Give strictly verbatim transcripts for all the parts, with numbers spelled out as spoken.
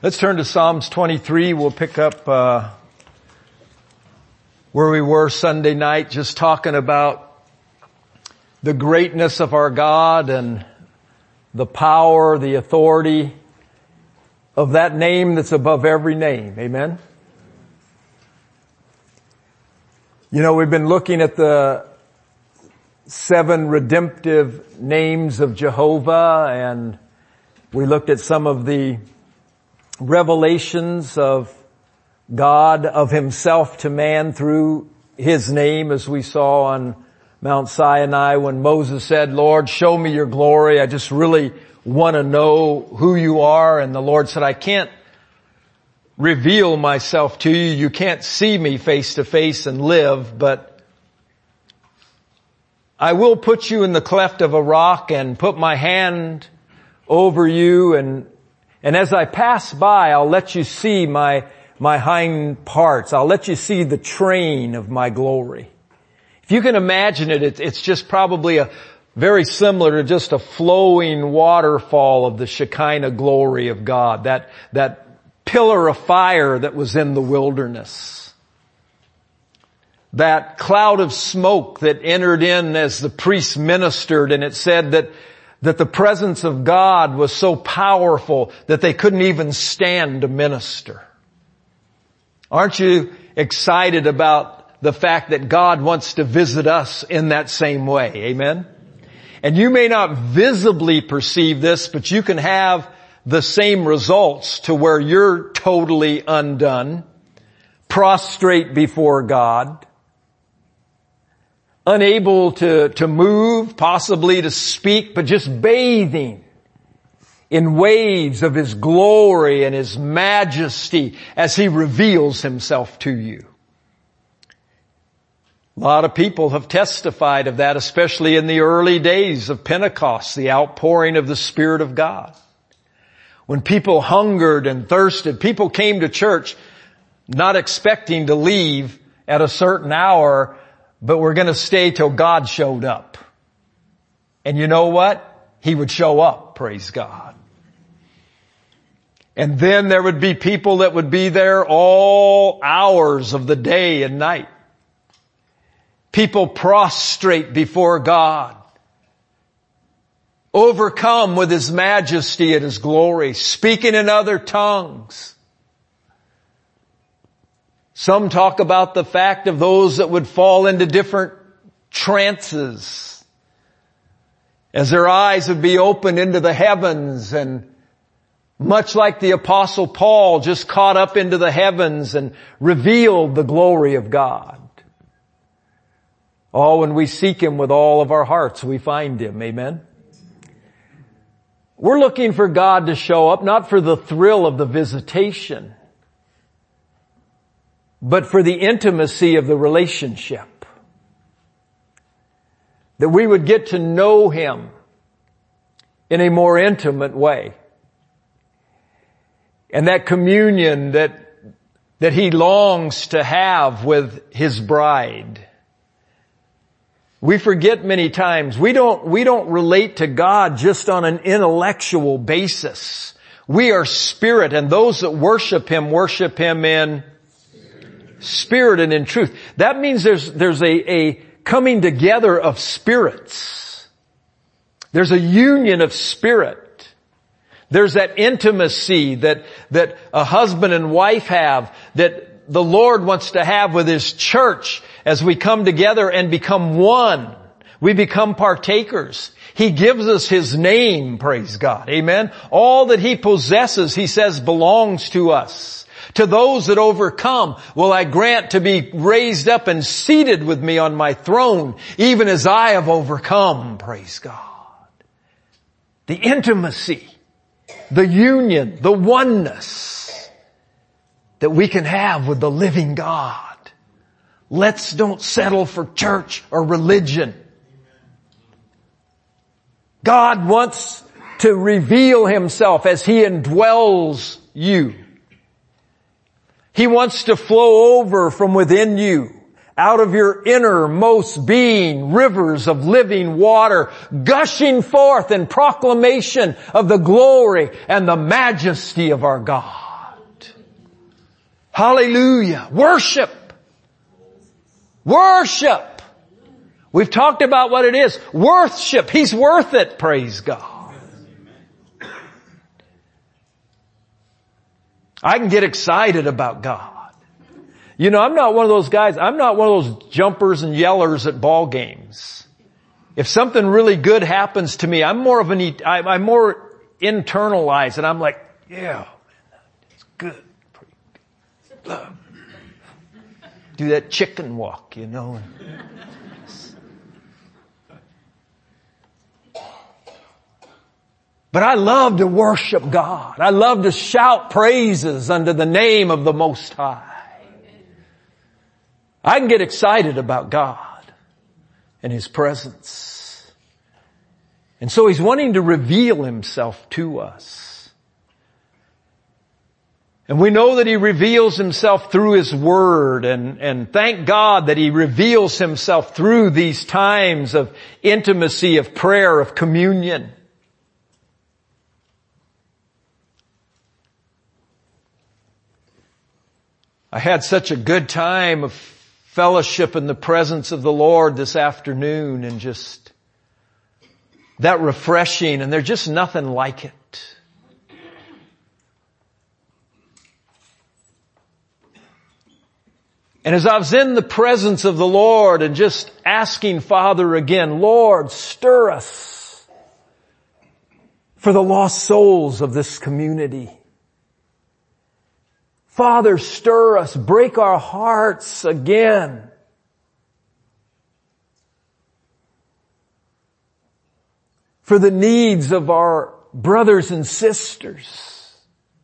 Let's turn to Psalms twenty-three. We'll pick up uh where we were Sunday night, just talking about the greatness of our God and the power, the authority of that name that's above every name. Amen? You know, we've been looking at the seven redemptive names of Jehovah, and we looked at some of the revelations of God, of Himself to man through His name, as we saw on Mount Sinai when Moses said, Lord, show me your glory. I just really want to know who you are. And the Lord said, I can't reveal myself to you. You can't see me face to face and live, but I will put you in the cleft of a rock and put my hand over you, and and as I pass by, I'll let you see my my hind parts. I'll let you see the train of my glory. If you can imagine it, it it's just probably a very similar to just a flowing waterfall of the Shekinah glory of God, that that pillar of fire that was in the wilderness. That cloud of smoke that entered in as the priests ministered, and it said that that the presence of God was so powerful that they couldn't even stand to minister. Aren't you excited about the fact that God wants to visit us in that same way? Amen? And you may not visibly perceive this, but you can have the same results to where you're totally undone, prostrate before God, unable to, to move, possibly to speak, but just bathing in waves of His glory and His majesty as He reveals Himself to you. A lot of people have testified of that, especially in the early days of Pentecost, the outpouring of the Spirit of God. When people hungered and thirsted, people came to church not expecting to leave at a certain hour, but we're going to stay till God showed up. And you know what? He would show up, praise God. And then there would be people that would be there all hours of the day and night. People prostrate before God, overcome with His majesty and His glory, speaking in other tongues. Some talk about the fact of those that would fall into different trances as their eyes would be opened into the heavens, and much like the Apostle Paul just caught up into the heavens and revealed the glory of God. Oh, when we seek Him with all of our hearts, we find Him. Amen? We're looking for God to show up, not for the thrill of the visitation, but for the intimacy of the relationship. That we would get to know Him in a more intimate way. And that communion that, that He longs to have with His bride. We forget many times, we don't, we don't relate to God just on an intellectual basis. We are spirit, and those that worship Him, worship Him in spirit and in truth. That means there's, there's a, a coming together of spirits. There's a union of spirit. There's that intimacy that, that a husband and wife have, that the Lord wants to have with His church as we come together and become one. We become partakers. He gives us His name, praise God. Amen. All that He possesses, He says, belongs to us. To those that overcome will I grant to be raised up and seated with me on my throne, even as I have overcome, praise God. The intimacy, the union, the oneness that we can have with the living God. Let's don't settle for church or religion. God wants to reveal Himself as He indwells you. He wants to flow over from within you, out of your innermost being, rivers of living water, gushing forth in proclamation of the glory and the majesty of our God. Hallelujah. Worship. Worship. We've talked about what it is. Worship. He's worth it. Praise God. I can get excited about God. You know, I'm not one of those guys, I'm not one of those jumpers and yellers at ball games. If something really good happens to me, I'm more of an, I'm more internalized and I'm like, yeah, it's good. Love. Do that chicken walk, you know. But I love to worship God. I love to shout praises unto the name of the Most High. I can get excited about God and His presence. And so He's wanting to reveal Himself to us. And we know that He reveals Himself through His Word, and, and thank God that He reveals Himself through these times of intimacy, of prayer, of communion. I had such a good time of fellowship in the presence of the Lord this afternoon, and just that refreshing, and there's just nothing like it. And as I was in the presence of the Lord and just asking Father again, Lord, stir us for the lost souls of this community. Father, stir us, break our hearts again. For the needs of our brothers and sisters.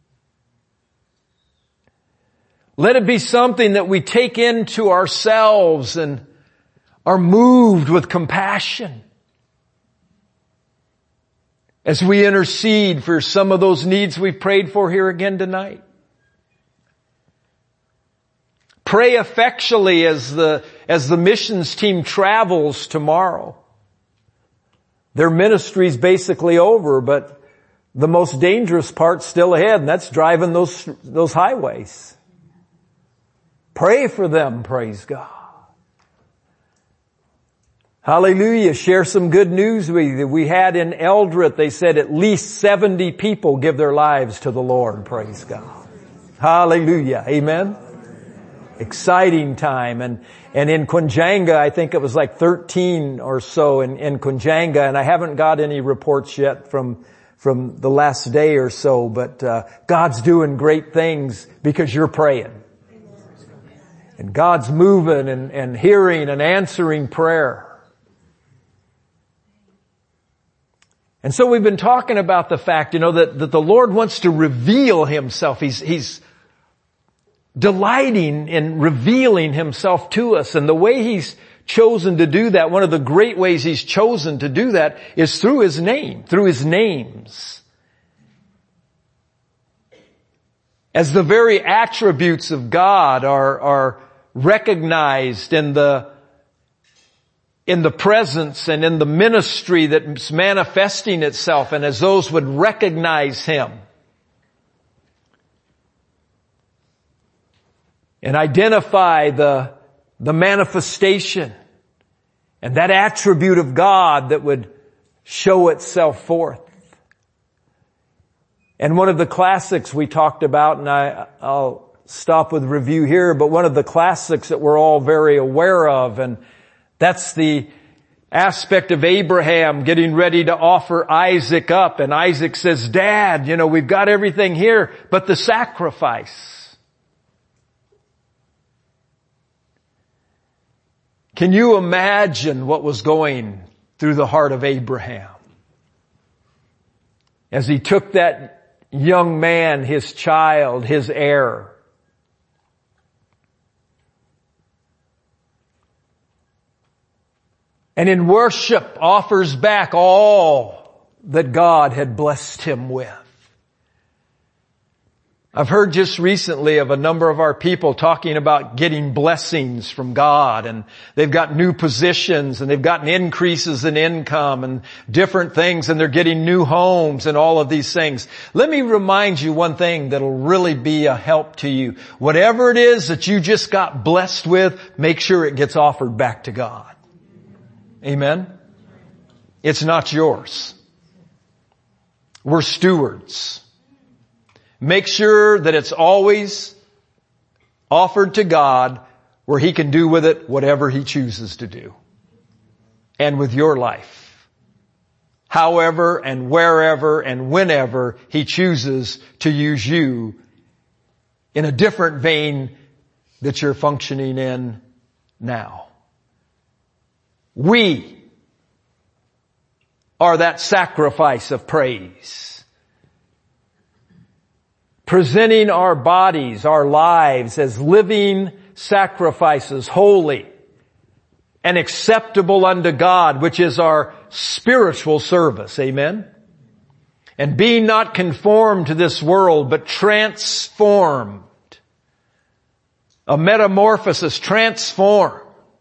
Let it be something that we take into ourselves and are moved with compassion as we intercede for some of those needs we prayed for here again tonight. Pray effectually as the, as the missions team travels tomorrow. Their ministry's basically over, but the most dangerous part's still ahead, and that's driving those, those highways. Pray for them, praise God. Hallelujah. Share some good news with you. We had in Eldred, they said at least seventy people give their lives to the Lord, praise God. Hallelujah. Amen. Exciting time. And, and in Kunjanga, I think it was like thirteen or so in, in Kunjanga, and I haven't got any reports yet from, from the last day or so, but, uh, God's doing great things because you're praying. And God's moving and, and hearing and answering prayer. And so we've been talking about the fact, you know, that, that the Lord wants to reveal Himself. He's, He's, delighting in revealing Himself to us. And the way He's chosen to do that, one of the great ways He's chosen to do that is through His name, through His names. As the very attributes of God are, are recognized in the, in the presence and in the ministry that's manifesting itself, and as those would recognize Him and identify the, the manifestation and that attribute of God that would show itself forth. And one of the classics we talked about, and I, I'll stop with review here, but one of the classics that we're all very aware of, and that's the aspect of Abraham getting ready to offer Isaac up. And Isaac says, Dad, you know, we've got everything here, but the sacrifice. Can you imagine what was going through the heart of Abraham as he took that young man, his child, his heir, and in worship offers back all that God had blessed him with? I've heard just recently of a number of our people talking about getting blessings from God, and they've got new positions and they've gotten increases in income and different things, and they're getting new homes and all of these things. Let me remind you one thing that'll really be a help to you. Whatever it is that you just got blessed with, make sure it gets offered back to God. Amen? It's not yours. We're stewards. Make sure that it's always offered to God where He can do with it whatever He chooses to do. And with your life. However and wherever and whenever He chooses to use you in a different vein that you're functioning in now. We are that sacrifice of praise. Presenting our bodies, our lives as living sacrifices, holy and acceptable unto God, which is our spiritual service. Amen? And being not conformed to this world, but transformed. A metamorphosis, transformed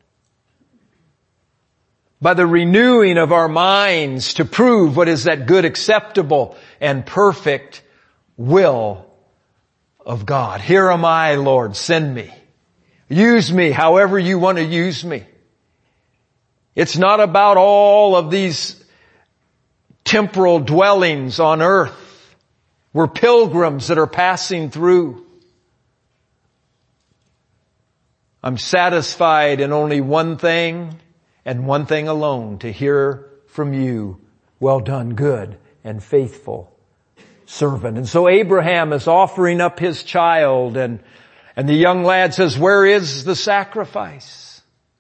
by the renewing of our minds to prove what is that good, acceptable, and perfect will of God. Here am I, Lord, send me. Use me however you want to use me. It's not about all of these temporal dwellings on earth. We're pilgrims that are passing through. I'm satisfied in only one thing and one thing alone, to hear from you, well done, good and faithful servant. And so Abraham is offering up his child, and, and the young lad says, where is the sacrifice?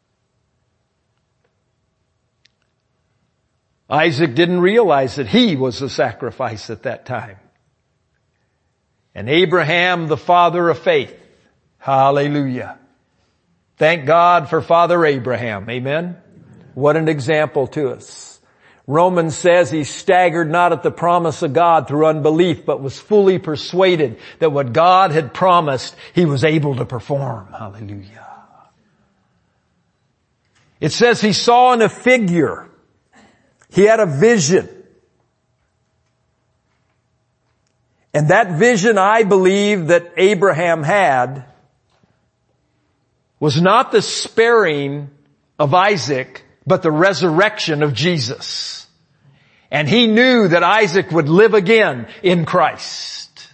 Isaac didn't realize that he was the sacrifice at that time. And Abraham, the father of faith. Hallelujah. Thank God for Father Abraham. Amen. What an example to us. Romans says he staggered not at the promise of God through unbelief, but was fully persuaded that what God had promised, he was able to perform. Hallelujah. It says he saw in a figure. He had a vision. And that vision, I believe, that Abraham had was not the sparing of Isaac, but the resurrection of Jesus. And he knew that Isaac would live again in Christ.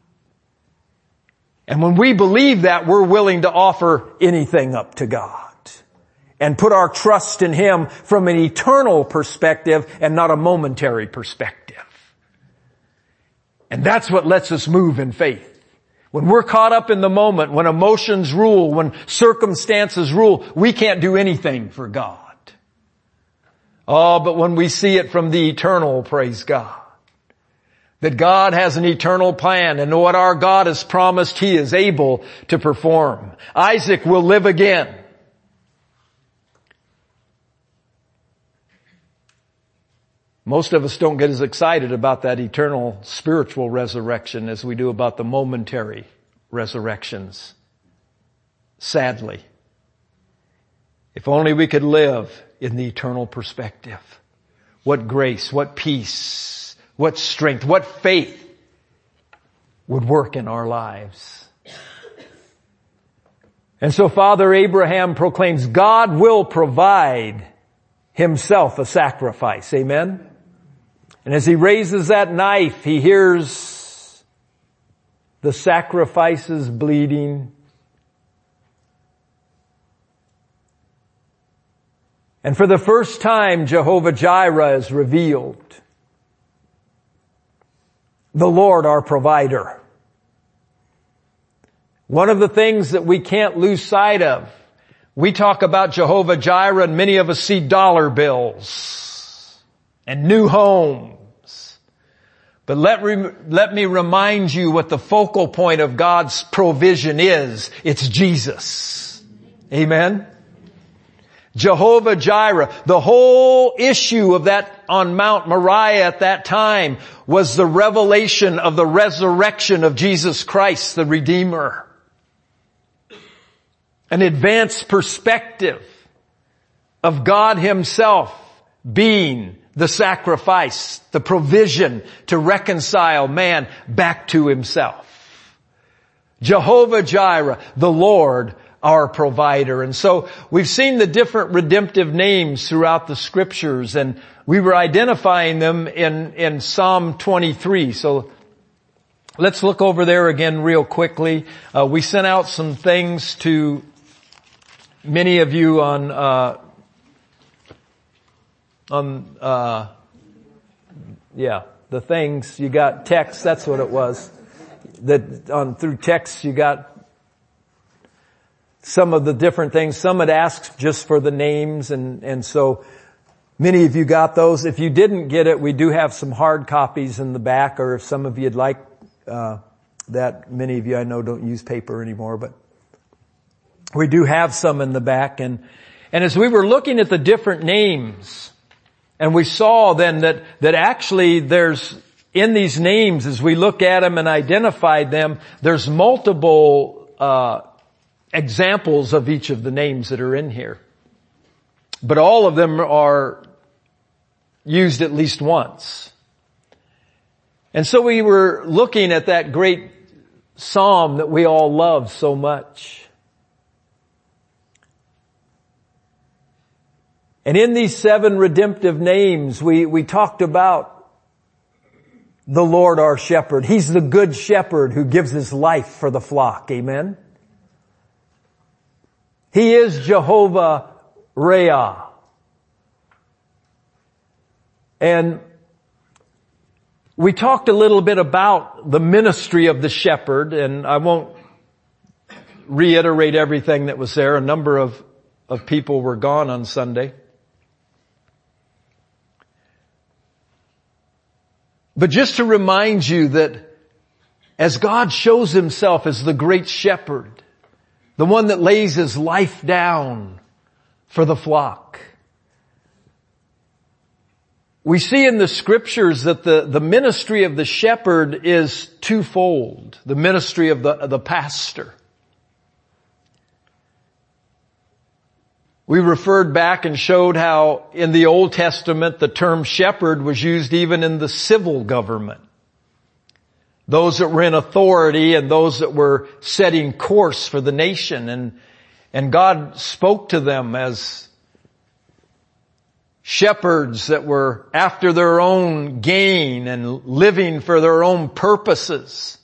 And when we believe that, we're willing to offer anything up to God and put our trust in Him from an eternal perspective and not a momentary perspective. And that's what lets us move in faith. When we're caught up in the moment, when emotions rule, when circumstances rule, we can't do anything for God. Oh, but when we see it from the eternal, praise God, that God has an eternal plan, and what our God has promised, He is able to perform. Isaac will live again. Most of us don't get as excited about that eternal spiritual resurrection as we do about the momentary resurrections. Sadly. If only we could live in the eternal perspective. What grace, what peace, what strength, what faith would work in our lives. And so Father Abraham proclaims God will provide Himself a sacrifice. Amen? And as he raises that knife, he hears the sacrifices bleeding. And for the first time, Jehovah Jireh is revealed. The Lord our provider. One of the things that we can't lose sight of, we talk about Jehovah Jireh and many of us see dollar bills and new homes. But let, re- let me remind you what the focal point of God's provision is. It's Jesus. Amen? Jehovah Jireh. The whole issue of that on Mount Moriah at that time was the revelation of the resurrection of Jesus Christ, the Redeemer. An advanced perspective of God Himself being the sacrifice, the provision to reconcile man back to Himself. Jehovah Jireh, the Lord, our provider. And so we've seen the different redemptive names throughout the scriptures, and we were identifying them in, in Psalm twenty-three. So let's look over there again real quickly. Uh, we sent out some things to many of you on, uh, on, uh, yeah, the things. You got text, that's what it was. That on, through text you got some of the different things. Some had asked just for the names, and, and so many of you got those. If you didn't get it, we do have some hard copies in the back, or if some of you'd like, uh, that, many of you I know don't use paper anymore, but we do have some in the back. And, and as we were looking at the different names, and we saw then that, that actually there's, in these names, as we look at them and identified them, there's multiple, uh, examples of each of the names that are in here. But all of them are used at least once. And so we were looking at that great psalm that we all love so much. And in these seven redemptive names, we, we talked about the Lord our shepherd. He's the good shepherd who gives His life for the flock. Amen? He is Jehovah Reah. And we talked a little bit about the ministry of the shepherd, and I won't reiterate everything that was there. A number of, of people were gone on Sunday. But just to remind you that as God shows Himself as the great shepherd, the one that lays His life down for the flock, we see in the scriptures that the, the ministry of the shepherd is twofold. The ministry of the, the pastor. We referred back and showed how in the Old Testament the term shepherd was used even in the civil government. Those that were in authority and those that were setting course for the nation. And, and God spoke to them as shepherds that were after their own gain and living for their own purposes.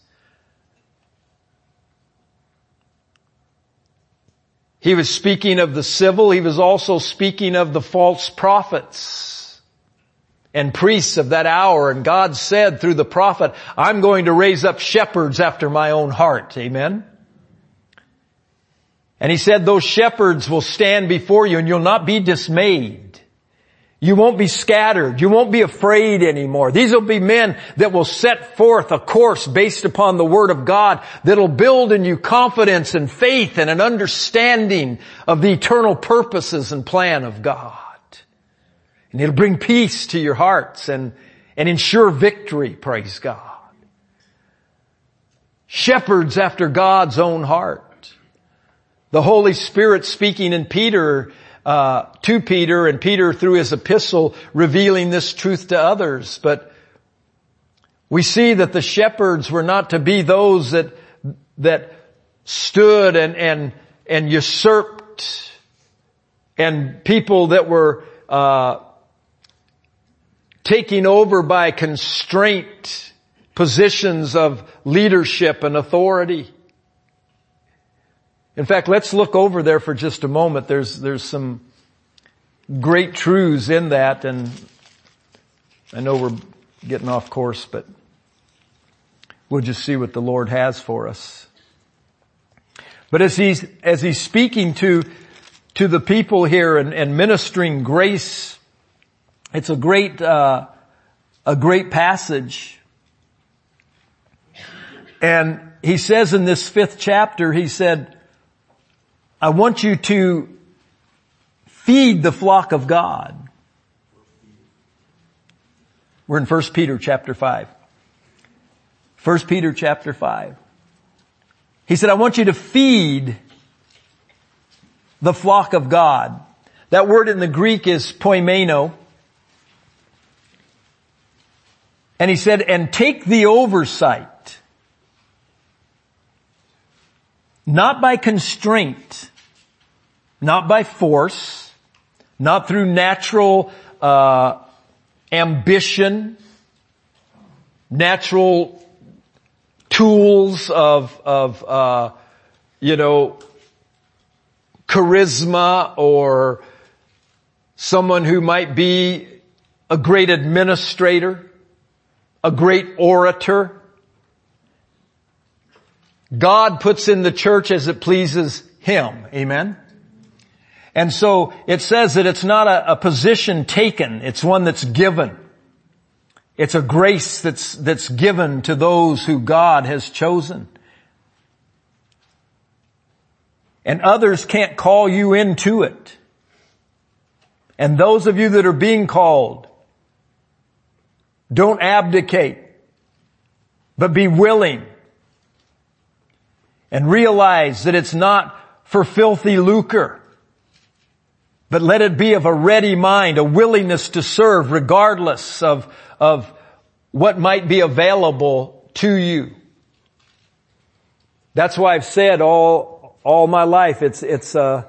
He was speaking of the civil. He was also speaking of the false prophets and priests of that hour. And God said through the prophet, I'm going to raise up shepherds after my own heart. Amen. And He said those shepherds will stand before you and you'll not be dismayed. You won't be scattered. You won't be afraid anymore. These will be men that will set forth a course based upon the Word of God that'll build in you confidence and faith and an understanding of the eternal purposes and plan of God. And it'll bring peace to your hearts and, and ensure victory, praise God. Shepherds after God's own heart. The Holy Spirit speaking in Peter, uh, to Peter, and Peter through his epistle revealing this truth to others. But we see that the shepherds were not to be those that, that stood and, and, and usurped, and people that were, uh, taking over by constraint positions of leadership and authority. In fact, let's look over there for just a moment. There's, there's some great truths in that, and I know we're getting off course, but we'll just see what the Lord has for us. But as he's, as he's speaking to, to the people here and, and ministering grace, it's a great, uh, a great passage. And he says in this fifth chapter, he said, I want you to feed the flock of God. We're in First Peter chapter five. First Peter chapter five. He said, I want you to feed the flock of God. That word in the Greek is poimeno. And he said, and take the oversight, not by constraint, not by force, not through natural uh ambition, natural tools of, of, uh, you know, charisma, or someone who might be a great administrator, a great orator. God puts in the church as it pleases Him. Amen? And so it says that it's not a, a position taken, it's one that's given. It's a grace that's, that's given to those who God has chosen. And others can't call you into it. And those of you that are being called, don't abdicate, but be willing. And realize that it's not for filthy lucre. But let it be of a ready mind, a willingness to serve regardless of, of what might be available to you. That's why I've said all, all my life, it's, it's, uh,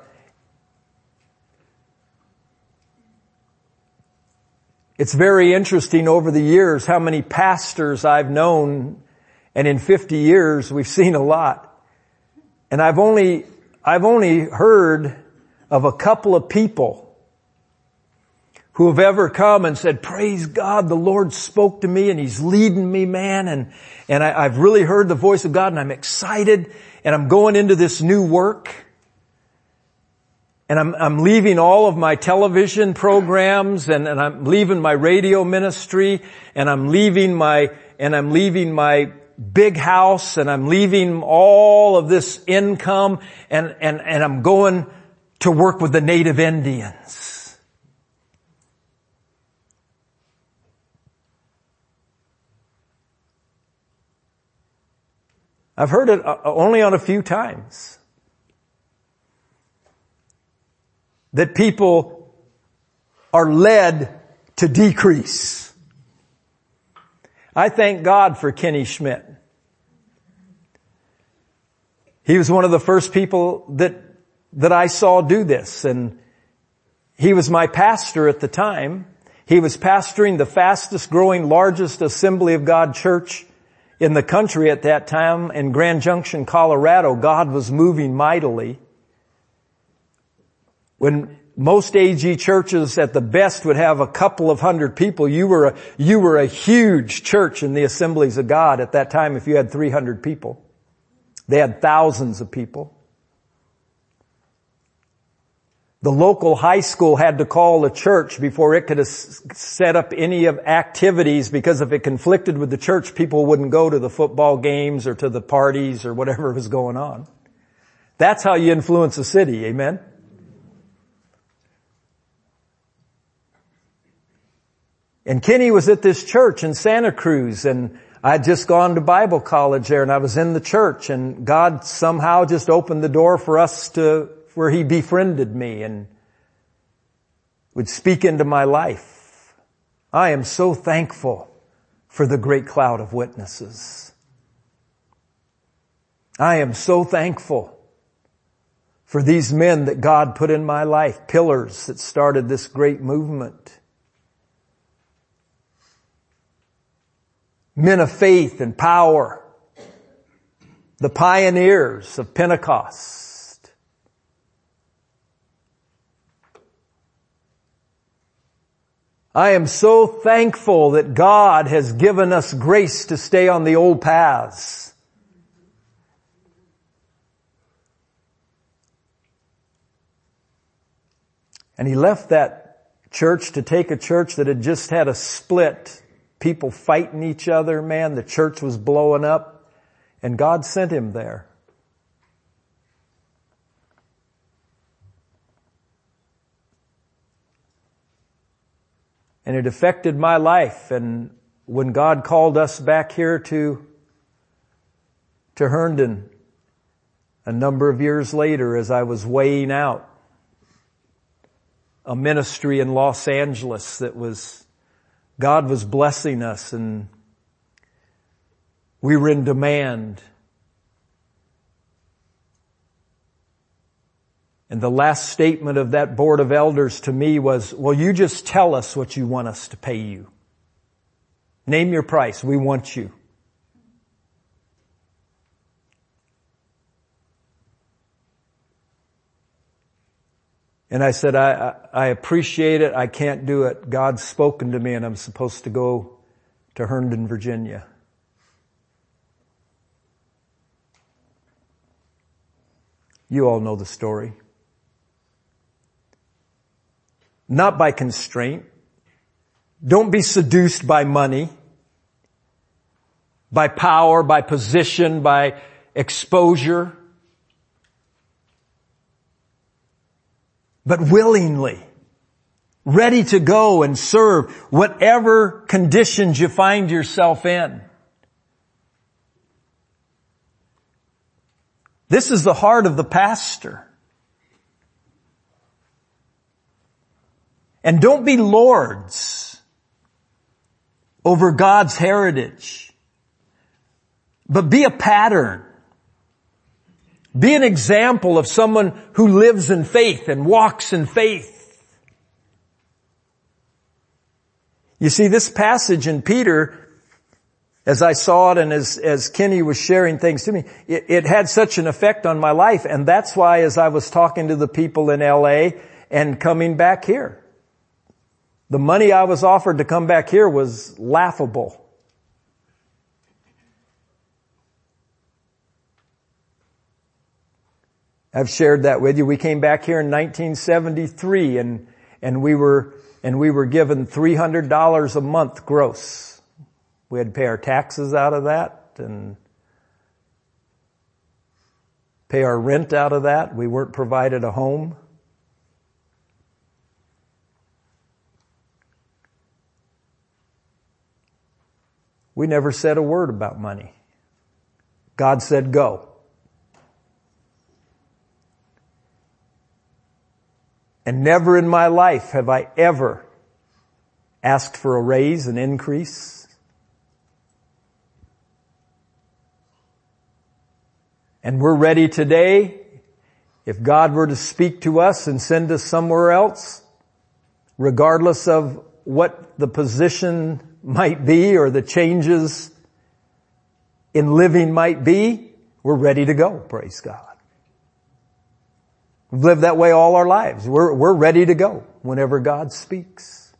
it's very interesting over the years how many pastors I've known, and in fifty years we've seen a lot. And I've only, I've only heard of a couple of people who have ever come and said, praise God, the Lord spoke to me and He's leading me, man. And, and I, I've really heard the voice of God and I'm excited and I'm going into this new work. And I'm, I'm leaving all of my television programs and, and I'm leaving my radio ministry and I'm leaving my, and I'm leaving my big house and I'm leaving all of this income and, and, and I'm going to work with the native Indians. I've heard it only on a few times. That people are led to decrease. I thank God for Kenny Schmidt. He was one of the first people that that I saw do this, and he was my pastor at the time. He was pastoring the fastest growing, largest Assembly of God church in the country at that time in Grand Junction, Colorado. God was moving mightily. When most A G churches at the best would have a couple of hundred people, you were a, you were a huge church in the Assemblies of God at that time if you had three hundred people. They had thousands of people. The local high school had to call the church before it could set up any of activities, because if it conflicted with the church, people wouldn't go to the football games or to the parties or whatever was going on. That's how you influence a city. Amen? And Kenny was at this church in Santa Cruz, and I'd just gone to Bible college there, and I was in the church, and God somehow just opened the door for us to where He befriended me and would speak into my life. I am so thankful for the great cloud of witnesses. I am so thankful for these men that God put in my life, pillars that started this great movement. Men of faith and power, the pioneers of Pentecost. I am so thankful that God has given us grace to stay on the old paths. And he left that church to take a church that had just had a split, people fighting each other. Man, the church was blowing up, and God sent him there. And it affected my life. And when God called us back here to, to Herndon, a number of years later, as I was weighing out a ministry in Los Angeles that was, God was blessing us and we were in demand. And the last statement of that board of elders to me was, well, you just tell us what you want us to pay you. Name your price. We want you. And I said, I, I, I appreciate it. I can't do it. God's spoken to me and I'm supposed to go to Herndon, Virginia. You all know the story. Not by constraint. Don't be seduced by money, by power, by position, by exposure. But willingly, ready to go and serve whatever conditions you find yourself in. This is the heart of the pastor. And don't be lords over God's heritage, but be a pattern. Be an example of someone who lives in faith and walks in faith. You see, this passage in Peter, as I saw it and as, as Kenny was sharing things to me, it, it had such an effect on my life. And that's why as I was talking to the people in L A and coming back here, the money I was offered to come back here was laughable. I've shared that with you. We came back here in nineteen seventy-three and, and we were, and we were given three hundred dollars a month gross. We had to pay our taxes out of that and pay our rent out of that. We weren't provided a home. We never said a word about money. God said go. And never in my life have I ever asked for a raise, an increase. And we're ready today, if God were to speak to us and send us somewhere else, regardless of what the position might be or the changes in living might be, we're ready to go, praise God. We've lived that way all our lives. We're, we're ready to go whenever God speaks.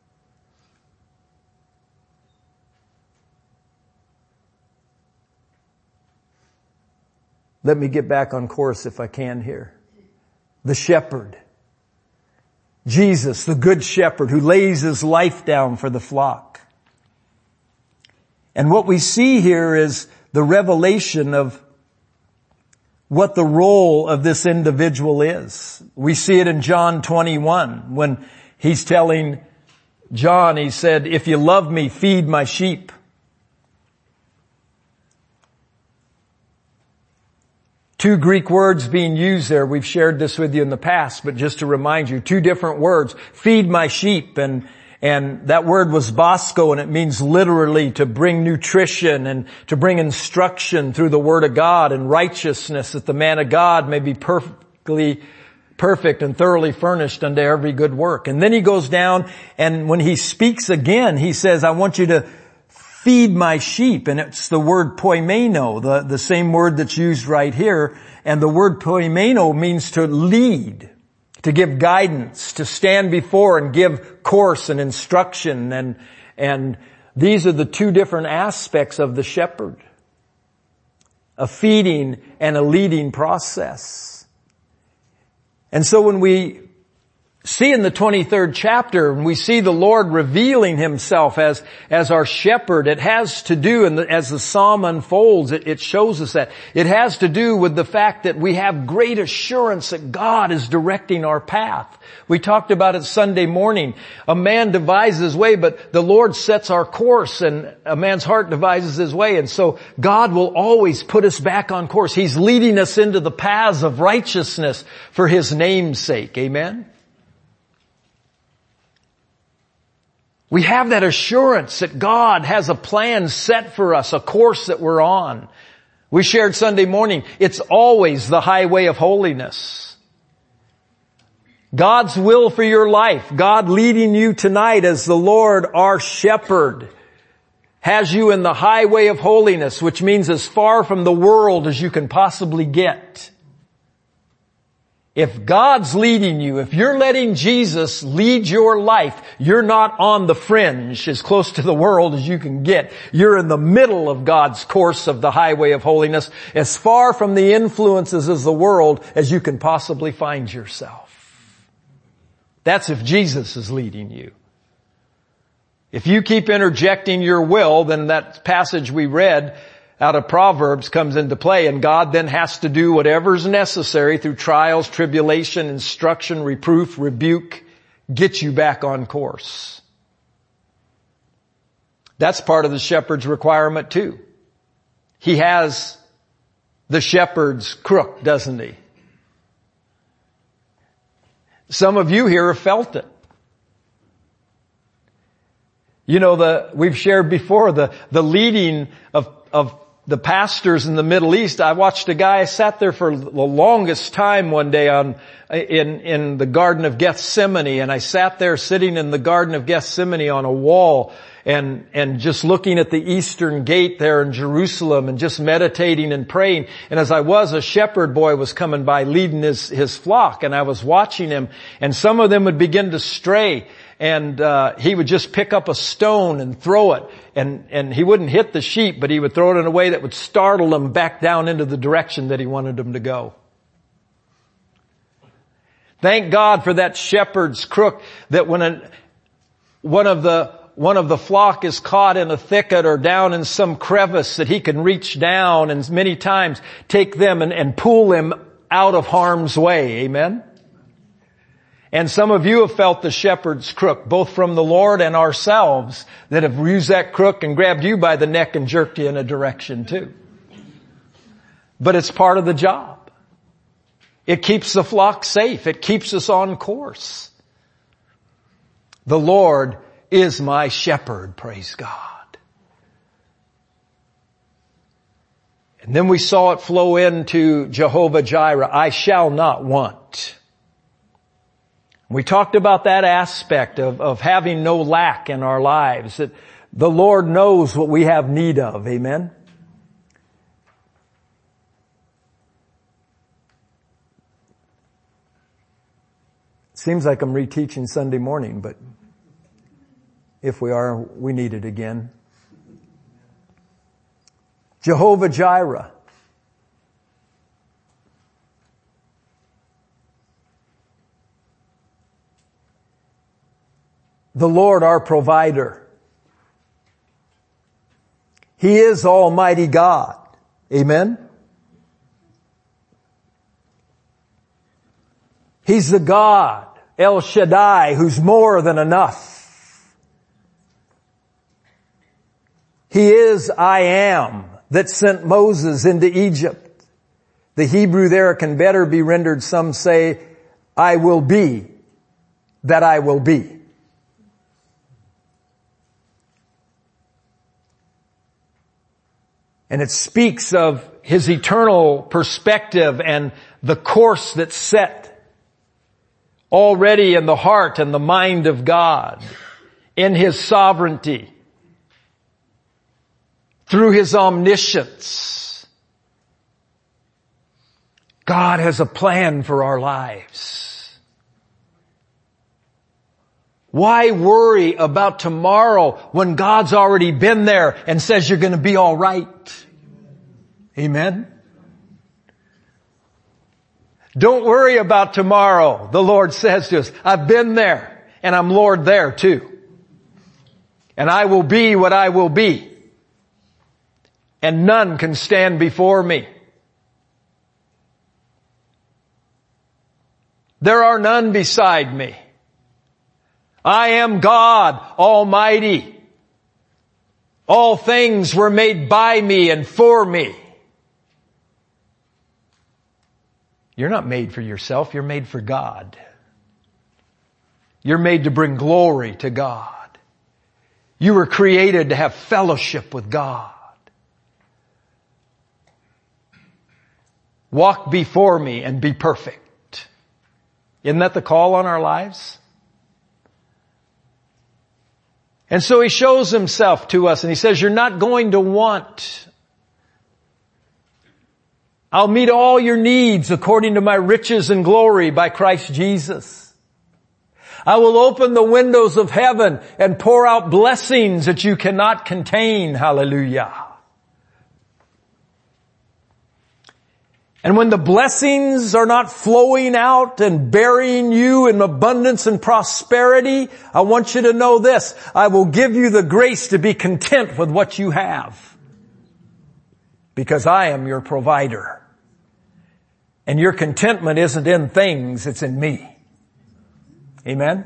Let me get back on course if I can here. The shepherd. Jesus, the good shepherd who lays his life down for the flock. And what we see here is the revelation of what the role of this individual is. We see it in John twenty-one when he's telling John, he said, if you love me, feed my sheep. Two Greek words being used there. We've shared this with you in the past, but just to remind you, two different words. Feed my sheep, and and that word was bosco, and it means literally to bring nutrition and to bring instruction through the Word of God and righteousness, that the man of God may be perfectly perfect and thoroughly furnished unto every good work. And then he goes down, and when he speaks again, he says, I want you to feed my sheep. And it's the word poimeno, the, the same word that's used right here. And the word poimeno means to lead, to give guidance, to stand before and give course and instruction. And, and these are the two different aspects of the shepherd. A feeding and a leading process. And so when we see in the twenty-third chapter, when we see the Lord revealing Himself as, as our shepherd, it has to do, and as the psalm unfolds, it, it shows us that. It has to do with the fact that we have great assurance that God is directing our path. We talked about it Sunday morning. A man devises his way, but the Lord sets our course, and a man's heart devises his way. And so God will always put us back on course. He's leading us into the paths of righteousness for His name's sake. Amen? We have that assurance that God has a plan set for us, a course that we're on. We shared Sunday morning, it's always the highway of holiness. God's will for your life, God leading you tonight as the Lord our shepherd, has you in the highway of holiness, which means as far from the world as you can possibly get. If God's leading you, if you're letting Jesus lead your life, you're not on the fringe as close to the world as you can get. You're in the middle of God's course of the highway of holiness, as far from the influences of the world as you can possibly find yourself. That's if Jesus is leading you. If you keep interjecting your will, then that passage we read out of Proverbs comes into play, and God then has to do whatever's necessary through trials, tribulation, instruction, reproof, rebuke, get you back on course. That's part of the shepherd's requirement too. He has the shepherd's crook, doesn't he? Some of you here have felt it. You know, the, we've shared before the, the leading of, of the pastors in the Middle East. I watched a guy, I sat there for the longest time one day on, in, in the Garden of Gethsemane, and I sat there sitting in the Garden of Gethsemane on a wall and, and just looking at the eastern gate there in Jerusalem and just meditating and praying. And as I was, a shepherd boy was coming by leading his, his flock, and I was watching him, and some of them would begin to stray. And uh he would just pick up a stone and throw it. And and he wouldn't hit the sheep, but he would throw it in a way that would startle them back down into the direction that he wanted them to go. Thank God for that shepherd's crook, that when a, one of the one of the flock is caught in a thicket or down in some crevice, that he can reach down and many times take them and, and pull them out of harm's way. Amen? And some of you have felt the shepherd's crook, both from the Lord and ourselves, that have used that crook and grabbed you by the neck and jerked you in a direction too. But it's part of the job. It keeps the flock safe. It keeps us on course. The Lord is my shepherd, praise God. And then we saw it flow into Jehovah Jireh, I shall not want. We talked about that aspect of, of having no lack in our lives, that the Lord knows what we have need of. Amen? Seems like I'm reteaching Sunday morning, but if we are, we need it again. Jehovah Jireh. The Lord our provider. He is Almighty God. Amen? He's the God, El Shaddai, who's more than enough. He is I am that sent Moses into Egypt. The Hebrew there can better be rendered, some say, I will be that I will be. And it speaks of His eternal perspective and the course that's set already in the heart and the mind of God, in His sovereignty, through His omniscience. God has a plan for our lives. Why worry about tomorrow when God's already been there and says you're going to be all right? Amen? Don't worry about tomorrow, the Lord says to us. I've been there, and I'm Lord there too. And I will be what I will be. And none can stand before me. There are none beside me. I am God Almighty. All things were made by me and for me. You're not made for yourself, you're made for God. You're made to bring glory to God. You were created to have fellowship with God. Walk before me and be perfect. Isn't that the call on our lives? And so he shows himself to us and he says, you're not going to want. I'll meet all your needs according to my riches and glory by Christ Jesus. I will open the windows of heaven and pour out blessings that you cannot contain. Hallelujah. And when the blessings are not flowing out and burying you in abundance and prosperity, I want you to know this. I will give you the grace to be content with what you have. Because I am your provider. And your contentment isn't in things, it's in me. Amen?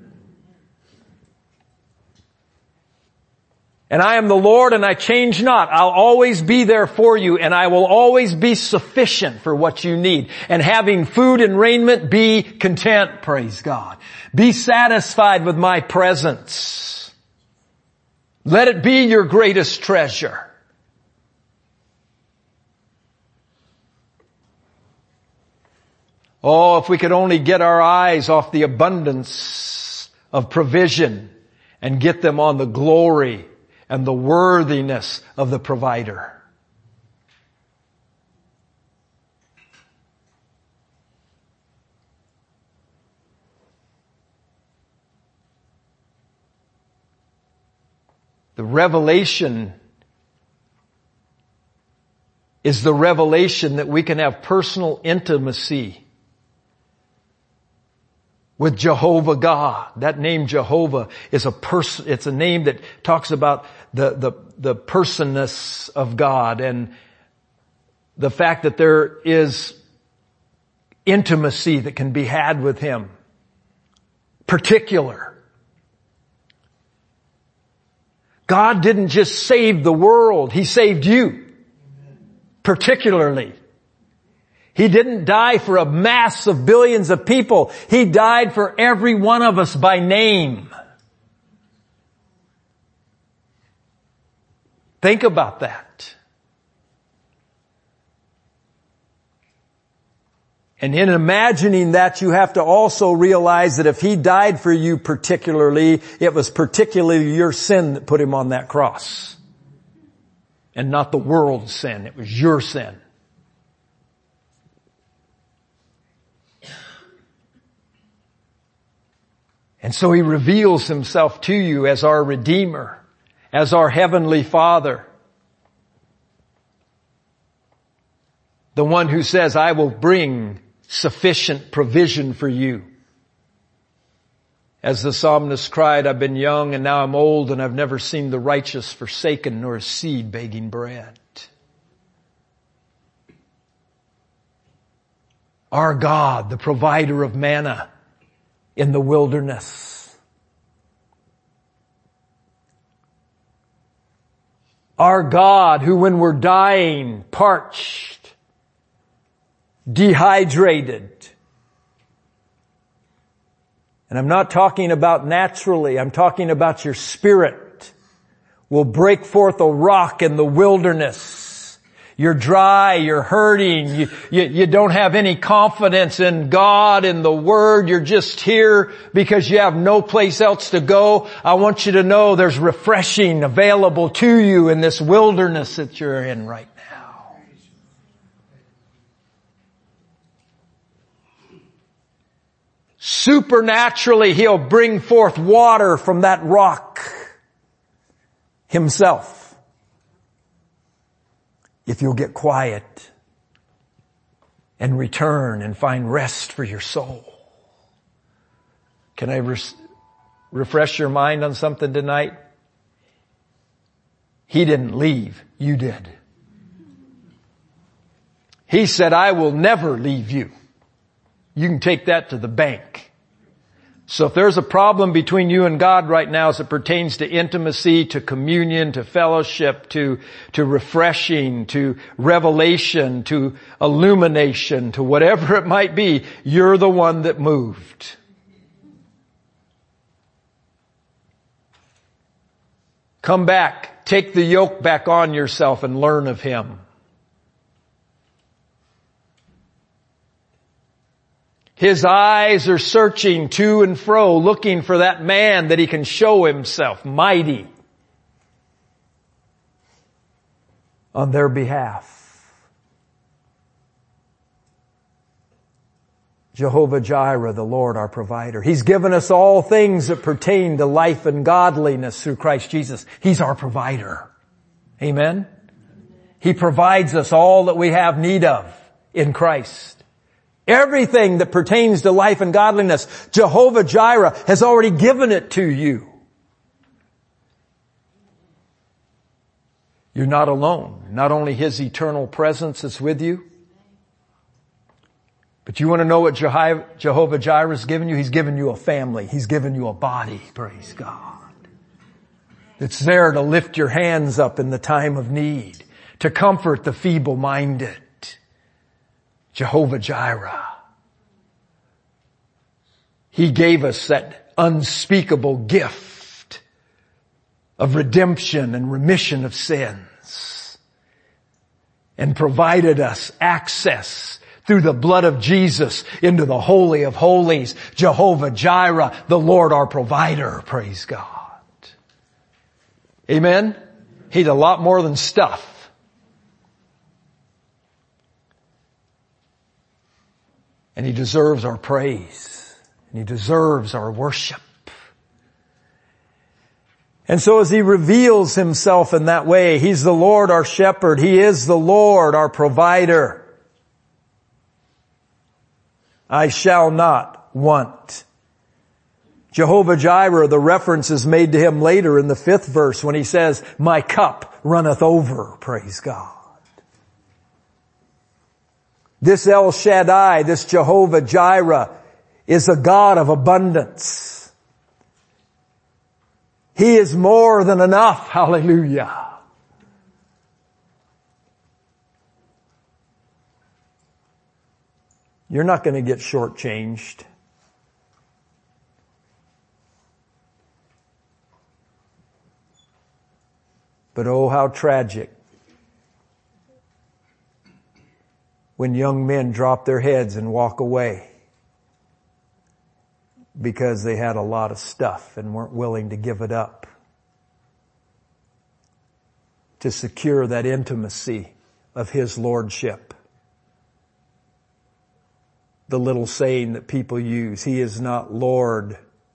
And I am the Lord and I change not. I'll always be there for you and I will always be sufficient for what you need. And having food and raiment, be content, praise God. Be satisfied with my presence. Let it be your greatest treasure. Oh, if we could only get our eyes off the abundance of provision and get them on the glory and the worthiness of the provider. The revelation is the revelation that we can have personal intimacy with Jehovah God. That name Jehovah is a person, it's a name that talks about the, the, the personness of God and the fact that there is intimacy that can be had with Him. Particular. God didn't just save the world, He saved you. Particularly. He didn't die for a mass of billions of people. He died for every one of us by name. Think about that. And in imagining that, you have to also realize that if He died for you particularly, it was particularly your sin that put Him on that cross. And not the world's sin. It was your sin. And so He reveals Himself to you as our Redeemer, as our Heavenly Father. The one who says, I will bring sufficient provision for you. As the psalmist cried, I've been young and now I'm old and I've never seen the righteous forsaken nor a seed begging bread. Our God, the provider of manna in the wilderness. Our God who when we're dying, parched, dehydrated. And I'm not talking about naturally, I'm talking about your spirit will break forth a rock in the wilderness. You're dry, you're hurting, you, you, you don't have any confidence in God, in the Word, you're just here because you have no place else to go. I want you to know there's refreshing available to you in this wilderness that you're in right now. Supernaturally, He'll bring forth water from that rock Himself. If you'll get quiet and return and find rest for your soul. Can I res- refresh your mind on something tonight? He didn't leave. You did. He said, I will never leave you. You can take that to the bank. So if there's a problem between you and God right now as it pertains to intimacy, to communion, to fellowship, to, to refreshing, to revelation, to illumination, to whatever it might be, you're the one that moved. Come back, take the yoke back on yourself and learn of Him. His eyes are searching to and fro, looking for that man that He can show Himself mighty on their behalf. Jehovah Jireh, the Lord our provider. He's given us all things that pertain to life and godliness through Christ Jesus. He's our provider. Amen? He provides us all that we have need of in Christ. Everything that pertains to life and godliness, Jehovah Jireh has already given it to you. You're not alone. Not only His eternal presence is with you, but you want to know what Jehovah Jireh has given you? He's given you a family. He's given you a body, praise God. It's there to lift your hands up in the time of need, to comfort the feeble-minded. Jehovah Jireh. He gave us that unspeakable gift of redemption and remission of sins and provided us access through the blood of Jesus into the Holy of Holies. Jehovah Jireh, the Lord our provider. Praise God. Amen? He's a lot more than stuff. And He deserves our praise. And He deserves our worship. And so as He reveals Himself in that way, He's the Lord our shepherd. He is the Lord our provider. I shall not want. Jehovah Jireh, the reference is made to Him later in the fifth verse when He says, my cup runneth over. Praise God. This El Shaddai, this Jehovah Jireh, is a God of abundance. He is more than enough. Hallelujah. You're not going to get shortchanged. But oh, how tragic when young men drop their heads and walk away because they had a lot of stuff and weren't willing to give it up to secure that intimacy of His lordship. The little saying that people use, He is not Lord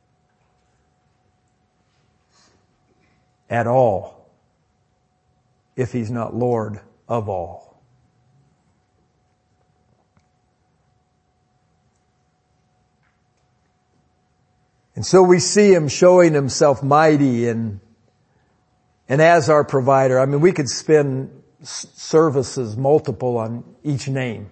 at all if He's not Lord of all. And so we see Him showing Himself mighty and, and as our provider. I mean, we could spend services multiple on each name.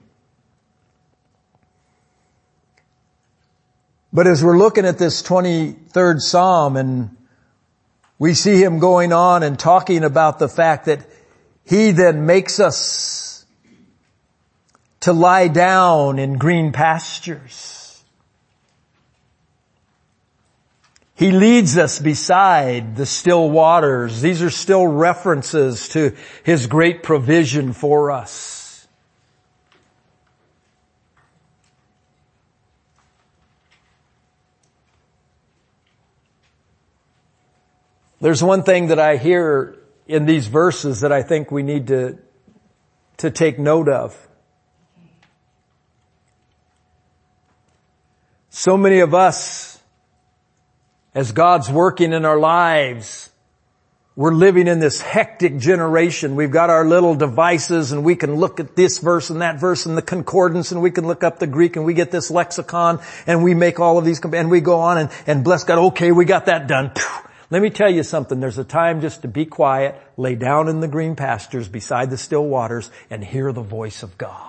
But as we're looking at this twenty-third Psalm and we see Him going on and talking about the fact that He then makes us to lie down in green pastures. He leads us beside the still waters. These are still references to His great provision for us. There's one thing that I hear in these verses that I think we need to, to take note of. So many of us, as God's working in our lives, we're living in this hectic generation. We've got our little devices and we can look at this verse and that verse and the concordance and we can look up the Greek and we get this lexicon and we make all of these and we go on and, and bless God. Okay, we got that done. Let me tell you something. There's a time just to be quiet, lay down in the green pastures beside the still waters and hear the voice of God.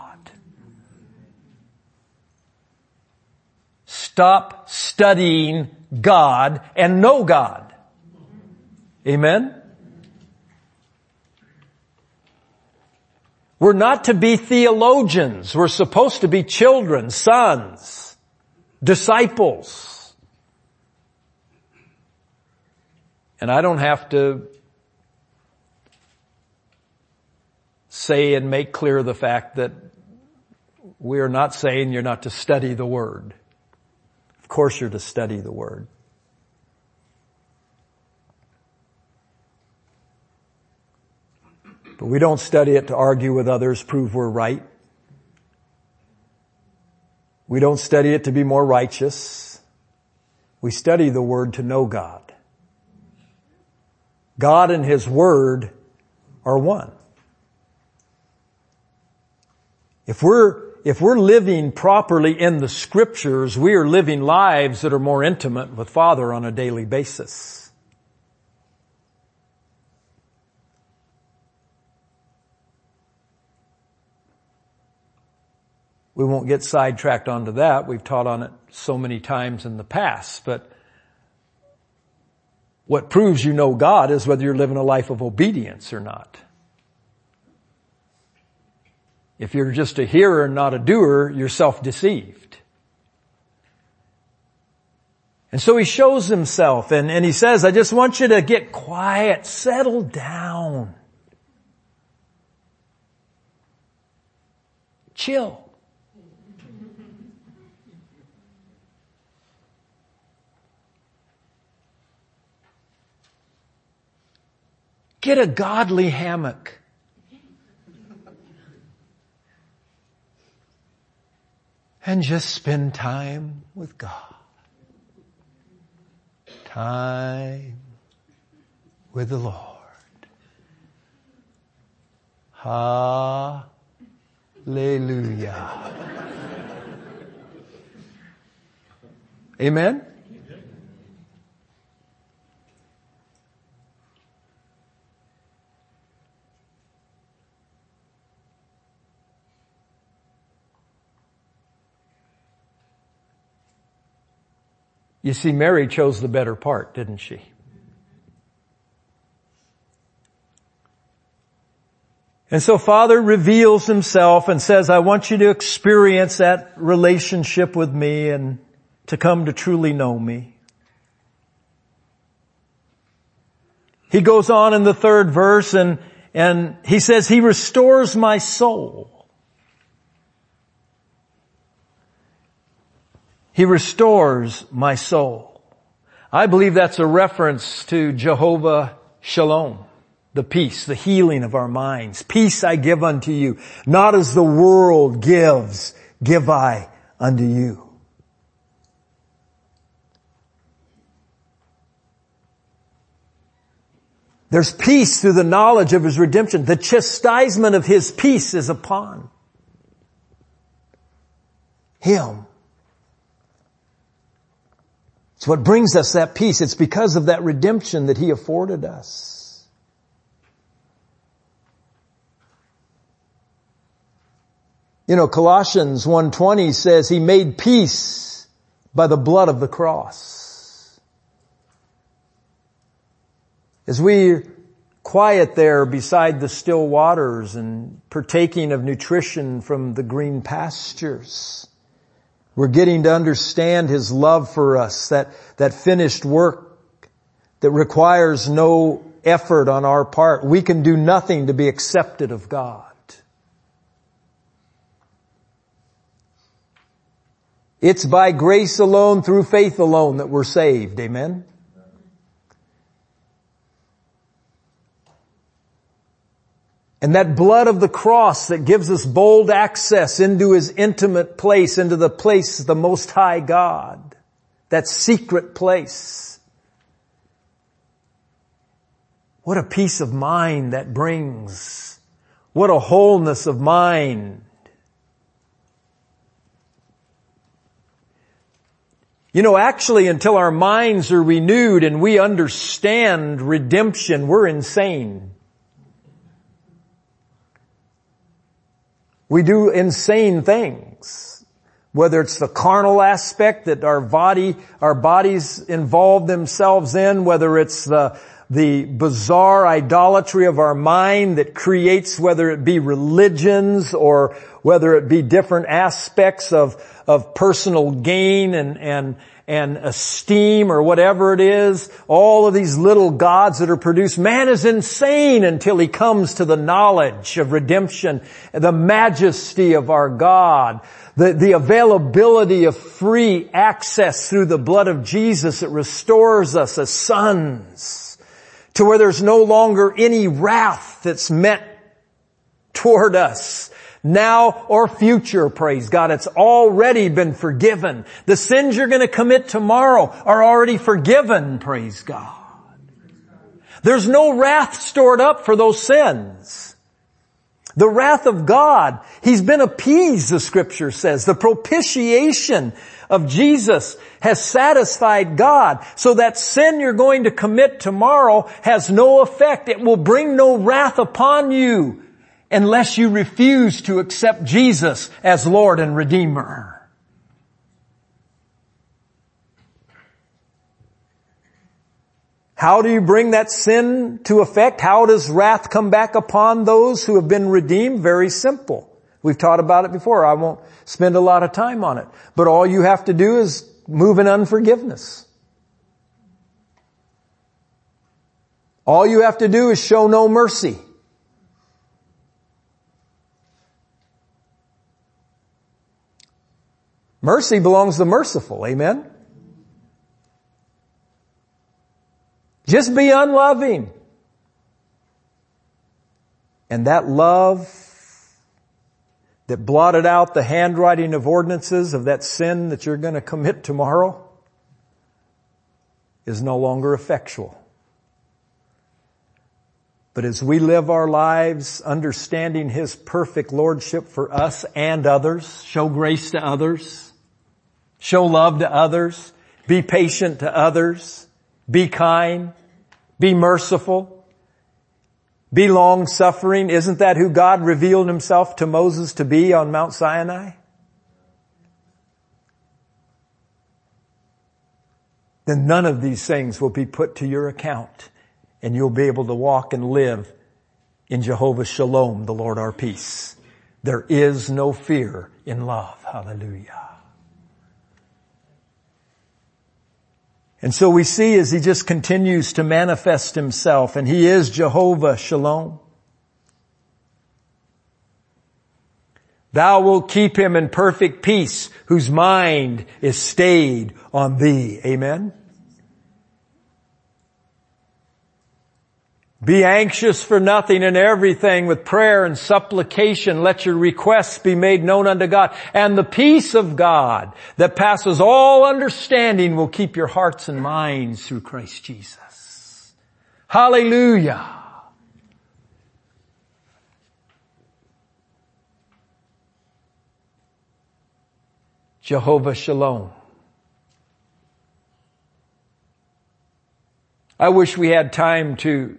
Stop studying God and know God. Amen? We're not to be theologians. We're supposed to be children, sons, disciples. And I don't have to say and make clear the fact that we are not saying you're not to study the Word. Of course you're to study the Word. But we don't study it to argue with others, prove we're right. We don't study it to be more righteous. We study the Word to know God. God and His Word are one. If we're, if we're living properly in the Scriptures, we are living lives that are more intimate with Father on a daily basis. We won't get sidetracked onto that. We've taught on it so many times in the past. But what proves you know God is whether you're living a life of obedience or not. If you're just a hearer and not a doer, you're self-deceived. And so He shows Himself and, and He says, I just want you to get quiet, settle down. Chill. Get a godly hammock. And just spend time with God. Time with the Lord. Hallelujah. Amen? You see, Mary chose the better part, didn't she? And so Father reveals Himself and says, I want you to experience that relationship with me and to come to truly know me. He goes on in the third verse and, and He says, He restores my soul. He restores my soul. I believe that's a reference to Jehovah Shalom, the peace, the healing of our minds. Peace I give unto you, not as the world gives, give I unto you. There's peace through the knowledge of His redemption. The chastisement of His peace is upon Him. It's what brings us that peace. It's because of that redemption that He afforded us. You know, Colossians one twenty says He made peace by the blood of the cross. As we quiet there beside the still waters and partaking of nutrition from the green pastures, we're getting to understand His love for us, that, that finished work that requires no effort on our part. We can do nothing to be accepted of God. It's by grace alone, through faith alone, that we're saved. Amen? And that blood of the cross that gives us bold access into His intimate place, into the place of the Most High God, that secret place. What a peace of mind that brings. What a wholeness of mind. You know, actually, until our minds are renewed and we understand redemption, we're insane. We do insane things. Whether it's the carnal aspect that our body, our bodies involve themselves in, whether it's the, the bizarre idolatry of our mind that creates, whether it be religions or whether it be different aspects of, of personal gain and, and, and esteem or whatever it is, all of these little gods that are produced. Man is insane until he comes to the knowledge of redemption, the majesty of our God, the, the availability of free access through the blood of Jesus that restores us as sons to where there's no longer any wrath that's meant toward us. Now or future, praise God. It's already been forgiven. The sins you're going to commit tomorrow are already forgiven, praise God. There's no wrath stored up for those sins. The wrath of God, He's been appeased, the Scripture says. The propitiation of Jesus has satisfied God. So that sin you're going to commit tomorrow has no effect. It will bring no wrath upon you unless you refuse to accept Jesus as Lord and Redeemer. How do you bring that sin to effect? How does wrath come back upon those who have been redeemed? Very simple. We've taught about it before. I won't spend a lot of time on it. But all you have to do is move in unforgiveness. All you have to do is show no mercy. Mercy belongs to the merciful. Amen? Just be unloving. And that love that blotted out the handwriting of ordinances of that sin that you're going to commit tomorrow is no longer effectual. But as we live our lives understanding His perfect lordship for us and others, show grace to others, show love to others, be patient to others, be kind, be merciful, be long-suffering. Isn't that who God revealed Himself to Moses to be on Mount Sinai? Then none of these things will be put to your account, and you'll be able to walk and live in Jehovah Shalom, the Lord our peace. There is no fear in love. Hallelujah. And so we see as He just continues to manifest Himself, and He is Jehovah Shalom. Thou wilt keep him in perfect peace, whose mind is stayed on Thee. Amen? Be anxious for nothing and everything with prayer and supplication. Let your requests be made known unto God. And the peace of God that passes all understanding will keep your hearts and minds through Christ Jesus. Hallelujah. Jehovah Shalom. I wish we had time to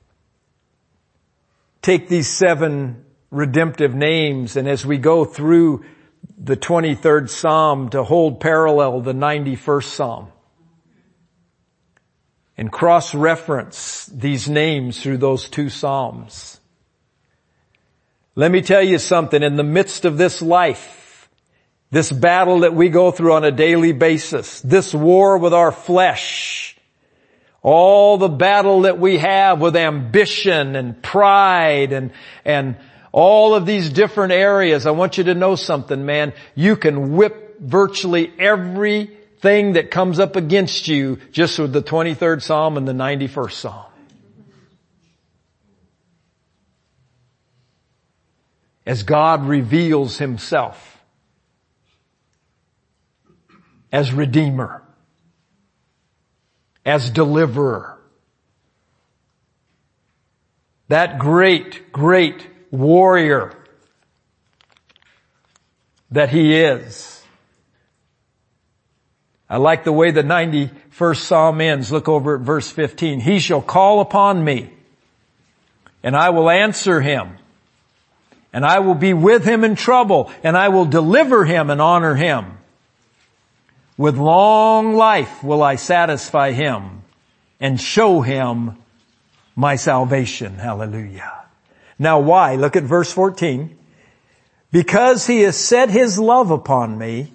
take these seven redemptive names, and as we go through the twenty-third Psalm, to hold parallel the ninety-first Psalm and cross-reference these names through those two Psalms. Let me tell you something. In the midst of this life, this battle that we go through on a daily basis, this war with our flesh, all the battle that we have with ambition and pride and, and all of these different areas, I want you to know something, man. You can whip virtually everything that comes up against you just with the twenty-third Psalm and the ninety-first Psalm. As God reveals Himself as Redeemer, as Deliverer, That great, great warrior that He is. I like the way the ninety-first Psalm ends. Look over at verse fifteen. He shall call upon me, and I will answer him, and I will be with him in trouble, and I will deliver him and honor him. With long life will I satisfy him and show him my salvation. Hallelujah. Now why? Look at verse fourteen. Because he has set his love upon me,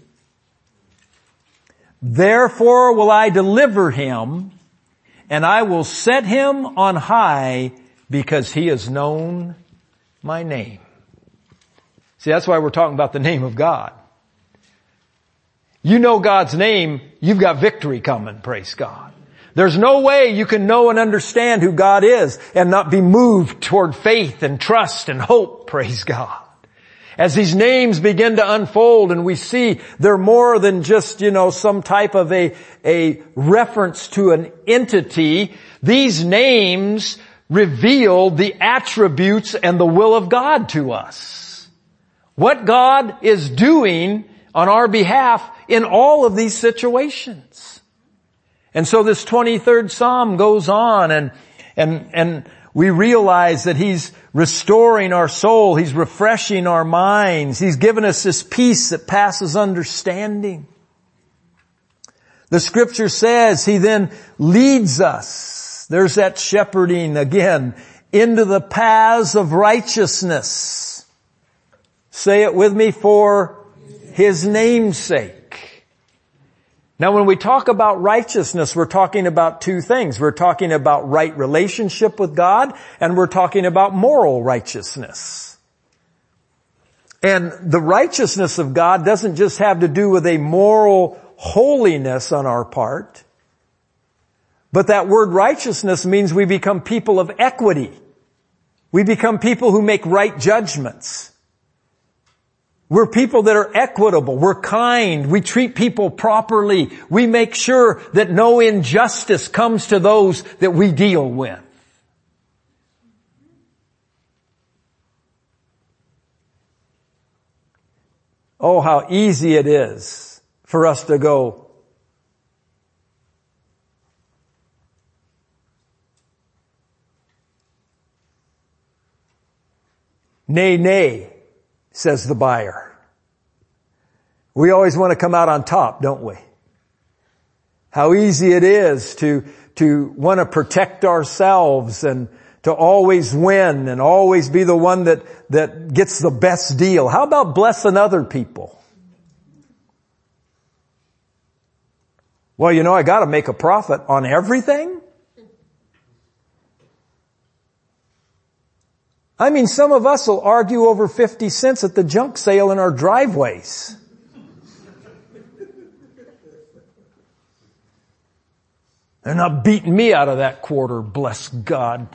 therefore will I deliver him, and I will set him on high, because he has known my name. See, that's why we're talking about the name of God. You know God's name, you've got victory coming, praise God. There's no way you can know and understand who God is and not be moved toward faith and trust and hope, praise God. As these names begin to unfold and we see they're more than just, you know, some type of a, a reference to an entity, these names reveal the attributes and the will of God to us. What God is doing on our behalf in all of these situations. And so this twenty-third Psalm goes on and, and, and we realize that He's restoring our soul. He's refreshing our minds. He's given us this peace that passes understanding. The scripture says He then leads us. There's that shepherding again, into the paths of righteousness. Say it with me, for His name's sake. Now when we talk about righteousness, we're talking about two things. We're talking about right relationship with God, and we're talking about moral righteousness. And the righteousness of God doesn't just have to do with a moral holiness on our part, but that word righteousness means we become people of equity. We become people who make right judgments. We're people that are equitable. We're kind. We treat people properly. We make sure that no injustice comes to those that we deal with. Oh, how easy it is for us to go, nay, nay, says the buyer. We always want to come out on top, don't we? How easy it is to, to want to protect ourselves and to always win and always be the one that, that gets the best deal. How about blessing other people? Well, you know, I got to make a profit on everything. I mean, some of us will argue over fifty cents at the junk sale in our driveways. They're not beating me out of that quarter, bless God.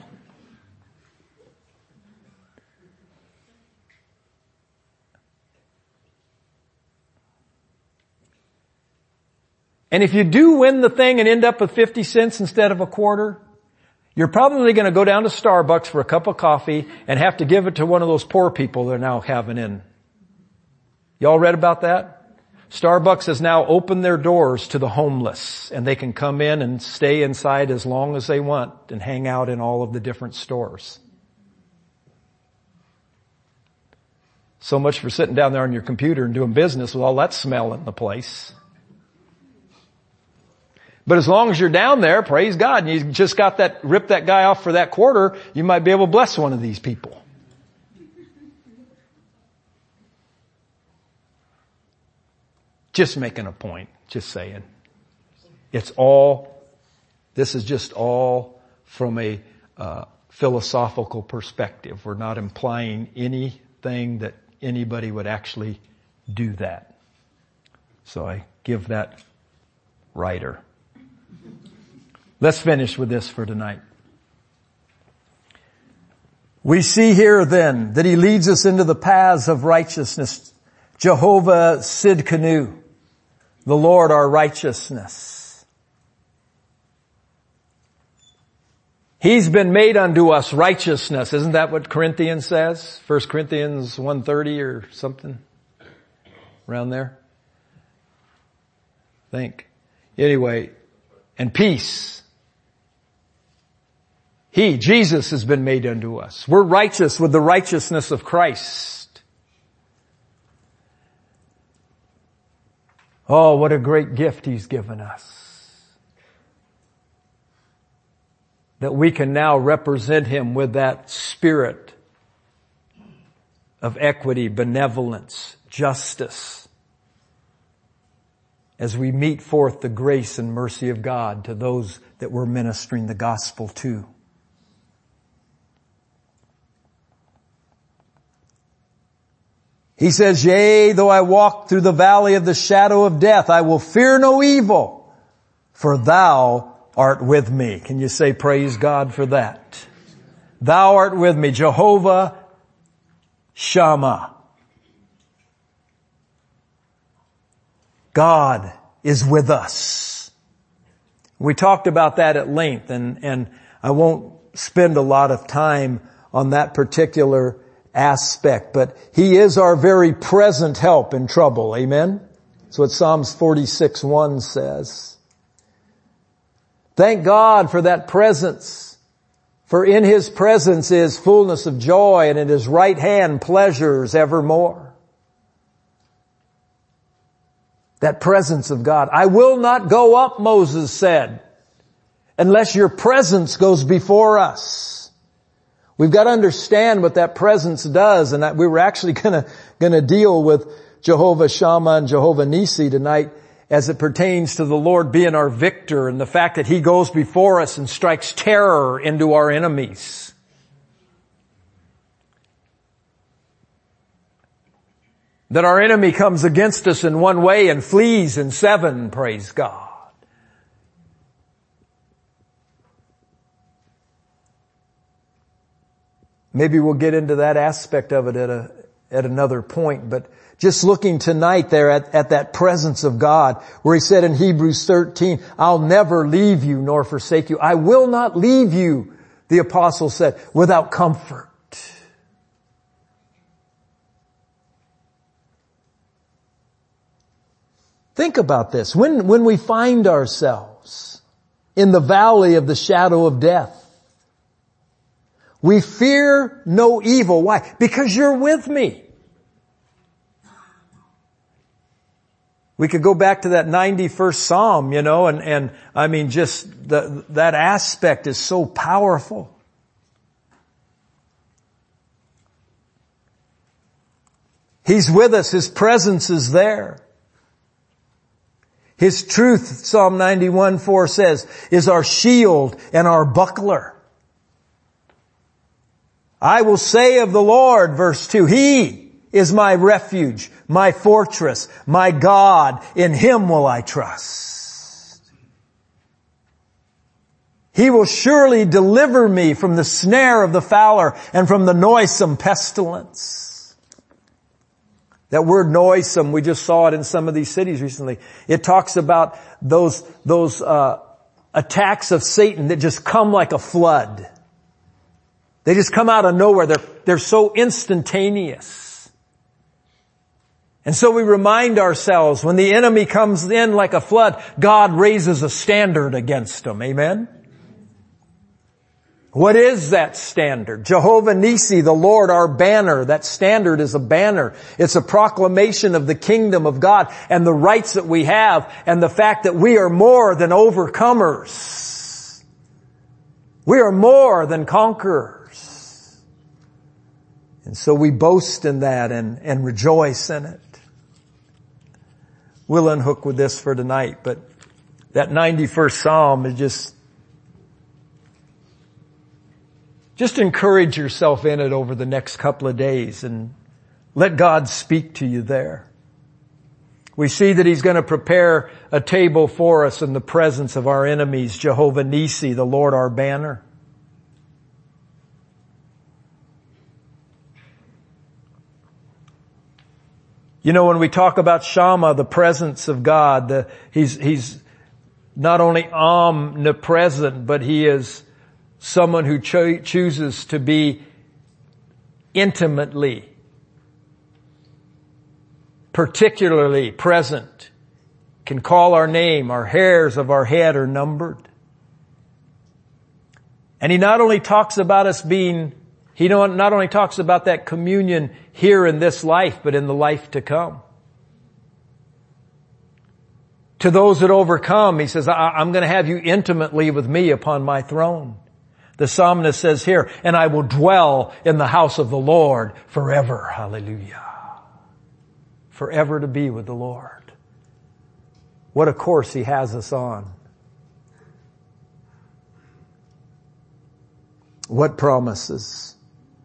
And if you do win the thing and end up with fifty cents instead of a quarter, you're probably going to go down to Starbucks for a cup of coffee and have to give it to one of those poor people they're now having in. Y'all read about that? Starbucks has now opened their doors to the homeless, and they can come in and stay inside as long as they want and hang out in all of the different stores. So much for sitting down there on your computer and doing business with all that smell in the place. But as long as you're down there, praise God, and you just got that, ripped that guy off for that quarter, you might be able to bless one of these people. Just making a point, just saying. It's all, this is just all from a uh, philosophical perspective. We're not implying anything that anybody would actually do that. So I give that writer. Let's finish with this for tonight. We see here then that He leads us into the paths of righteousness. Jehovah Sidkenu, the Lord our righteousness. He's been made unto us righteousness. Isn't that what Corinthians says? First Corinthians one thirty or something around there. I think. Anyway, and peace. He, Jesus, has been made unto us. We're righteous with the righteousness of Christ. Oh, what a great gift He's given us. That we can now represent Him with that spirit of equity, benevolence, justice, as we meet forth the grace and mercy of God to those that we're ministering the gospel to. He says, yea, though I walk through the valley of the shadow of death, I will fear no evil, for thou art with me. Can you say praise God for that? Thou art with me, Jehovah Shammah. God is with us. We talked about that at length, and, and I won't spend a lot of time on that particular aspect, but He is our very present help in trouble. Amen? That's what Psalms forty-six one says. Thank God for that presence. For in His presence is fullness of joy, and in His right hand pleasures evermore. That presence of God. I will not go up, Moses said, unless your presence goes before us. We've got to understand what that presence does, and that we were actually gonna, gonna deal with Jehovah Shammah and Jehovah Nissi tonight as it pertains to the Lord being our victor and the fact that He goes before us and strikes terror into our enemies. That our enemy comes against us in one way and flees in seven, praise God. Maybe we'll get into that aspect of it at a, at another point, but just looking tonight there at, at that presence of God, where He said in Hebrews thirteen, I'll never leave you nor forsake you. I will not leave you, the apostle said, without comfort. Think about this. When, when we find ourselves in the valley of the shadow of death, we fear no evil. Why? Because you're with me. We could go back to that ninety-first Psalm, you know, and, and I mean just the, that aspect is so powerful. He's with us. His presence is there. His truth, Psalm ninety-one four says, is our shield and our buckler. I will say of the Lord, verse two, He is my refuge, my fortress, my God. In Him will I trust. He will surely deliver me from the snare of the fowler and from the noisome pestilence. That word noisome, we just saw it in some of these cities recently. It talks about those, those, uh, attacks of Satan that just come like a flood. They just come out of nowhere. They're, they're so instantaneous. And so we remind ourselves when the enemy comes in like a flood, God raises a standard against them. Amen? What is that standard? Jehovah Nissi, the Lord, our banner. That standard is a banner. It's a proclamation of the kingdom of God and the rights that we have and the fact that we are more than overcomers. We are more than conquerors. And so we boast in that and, and rejoice in it. We'll unhook with this for tonight, but that ninety-first Psalm is just Just encourage yourself in it over the next couple of days and let God speak to you there. We see that He's going to prepare a table for us in the presence of our enemies, Jehovah Nissi, the Lord our banner. You know, when we talk about Shammah, the presence of God, the, he's, he's not only omnipresent, but He is someone who cho- chooses to be intimately, particularly present, can call our name, our hairs of our head are numbered. And He not only talks about us being, He not only talks about that communion here in this life, but in the life to come. To those that overcome, He says, I'm going to have you intimately with me upon my throne. The psalmist says here, and I will dwell in the house of the Lord forever. Hallelujah. Forever to be with the Lord. What a course He has us on. What promises.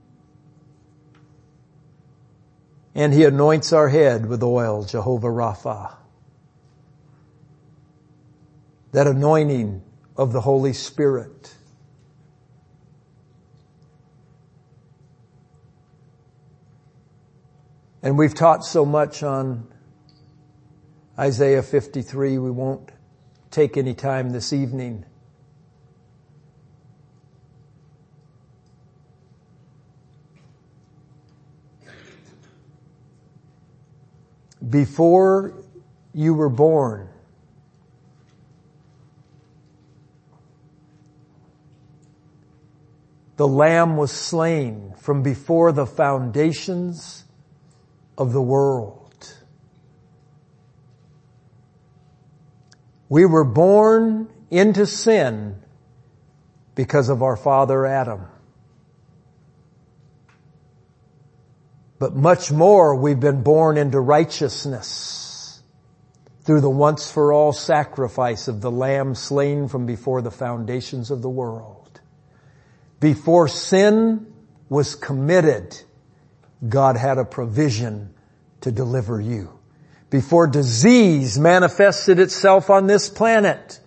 And He anoints our head with oil, Jehovah Rapha. That anointing of the Holy Spirit. And we've taught so much on Isaiah fifty-three, we won't take any time this evening. Before you were born, the Lamb was slain from before the foundations of the world. We were born into sin because of our father Adam. But much more, we've been born into righteousness through the once for all sacrifice of the Lamb slain from before the foundations of the world. Before sin was committed, God had a provision to deliver you. Before disease manifested itself on this planet,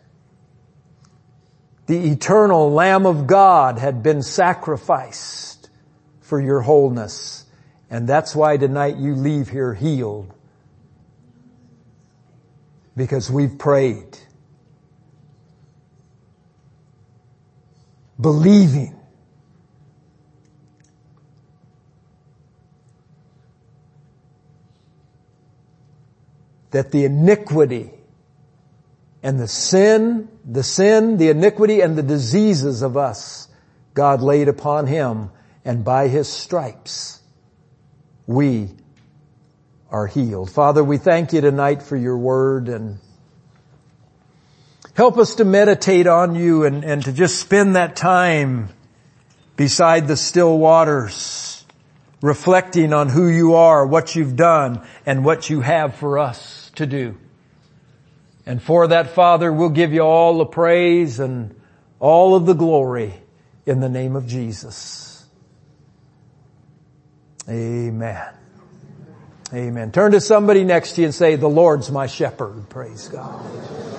the eternal Lamb of God had been sacrificed for your wholeness. And that's why tonight you leave here healed. Because we've prayed. Believing. That the iniquity and the sin, the sin, the iniquity and the diseases of us, God laid upon Him, and by His stripes, we are healed. Father, we thank You tonight for Your word, and help us to meditate on You and, and to just spend that time beside the still waters, reflecting on who You are, what You've done, and what You have for us to do. And for that, Father, we'll give You all the praise and all of the glory in the name of Jesus. Amen. Amen. Turn to somebody next to you and say, the Lord's my shepherd. Praise God.